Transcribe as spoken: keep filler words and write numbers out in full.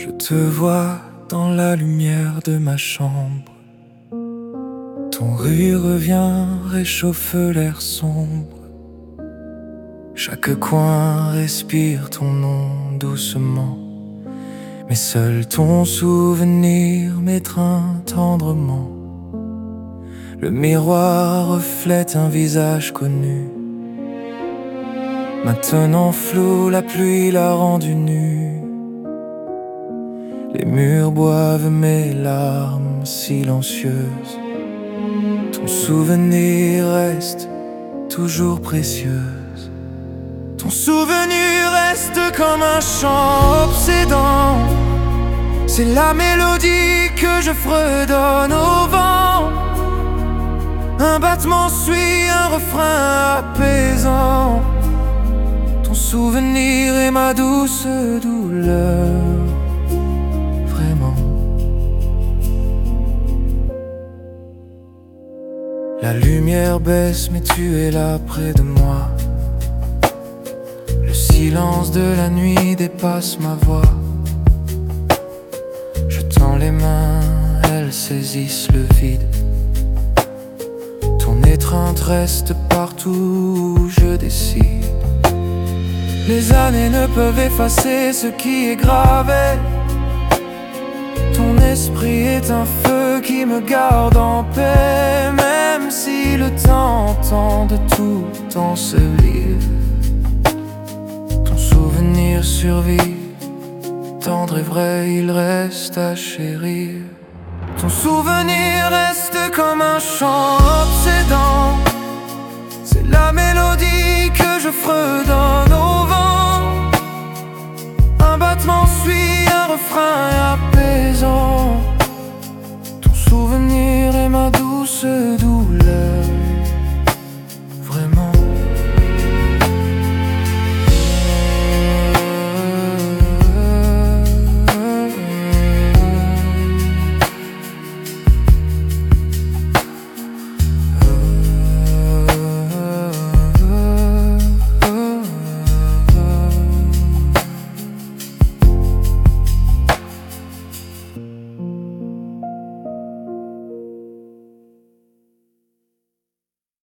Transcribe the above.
Je te vois dans la lumière de ma chambre. Ton rire revient, réchauffe l'air sombre. Chaque coin respire ton nom doucement. Mais seul ton souvenir m'étreint tendrement. Le miroir reflète un visage connu. Maintenant flou, la pluie l'a rendu nu. Les murs boivent mes larmes silencieuses. Ton souvenir reste toujours précieuse. Ton souvenir reste comme un chant obsédant. C'est la mélodie que je fredonne au vent. Un battement suit un refrain apaisant. Ton souvenir est ma douce douleur. Vraiment. La lumière baisse mais tu es là près de moi. Le silence de la nuit dépasse ma voix. Je tends les mains, elles saisissent le vide. Ton étreinte reste partout où je décide. Les années ne peuvent effacer ce qui est gravé. Ton esprit est un feu qui me garde en paix. Même si le temps tend de tout ensevelir, ton souvenir survit. Tendre et vrai, il reste à chérir. Ton souvenir reste comme un chant obsédant.